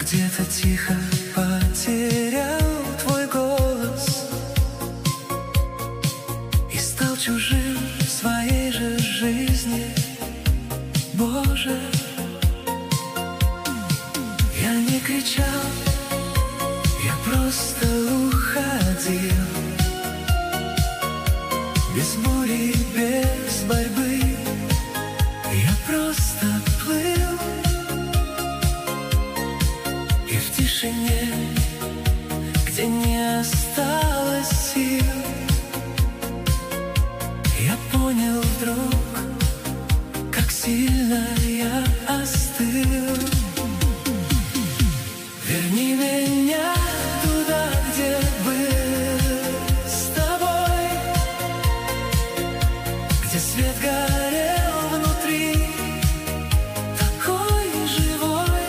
где-то тихо потерял твой голос и стал чужим в своей же жизни. Боже, я не кричал, я просто уходил, без бури, без борьбы. Я просто плыл, и в тишине, где не осталось сил, я понял вдруг, как сильно я остыл. Верни меня туда, где был с тобой, где свет горел внутри, такой живой,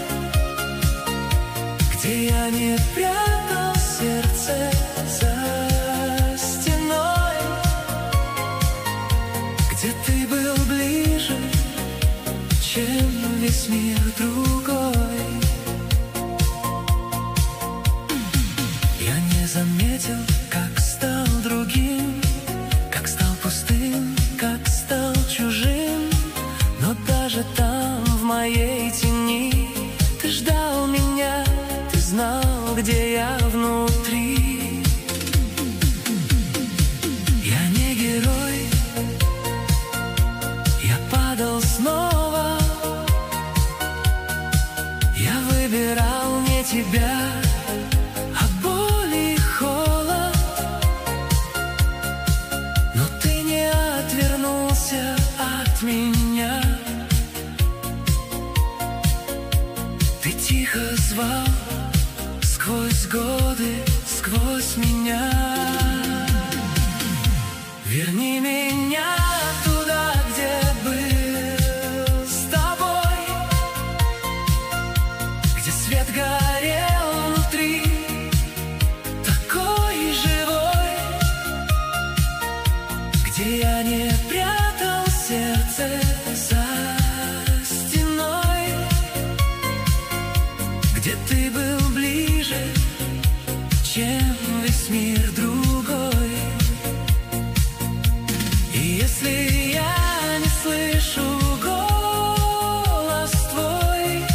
где я не прятал сердце за стеной, где ты был ближе, чем весь мир другой. Я не заметил, как стал другим, как стал пустым, как стал чужим. Но даже там, в моей тени, ты ждал меня, ты знал, где я внутри. Я не герой, я падал снова, я выбирал не тебя, а боль и холод. Но ты не отвернулся от меня, ты тихо звал сквозь годы, сквозь меня. Верни меня туда, где был с тобой, где свет горел внутри, такой живой, где я не прятал сердце за стеной, где ты был ближе, чем весь мир другой. И если я не слышу голос твой,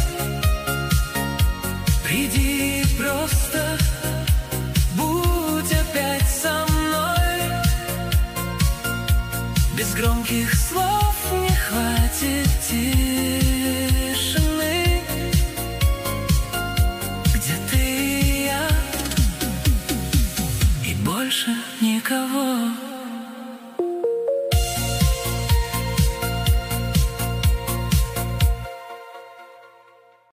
приди просто, будь опять со мной. Без громких слов не хватит тишины, где ты и я, и больше никого.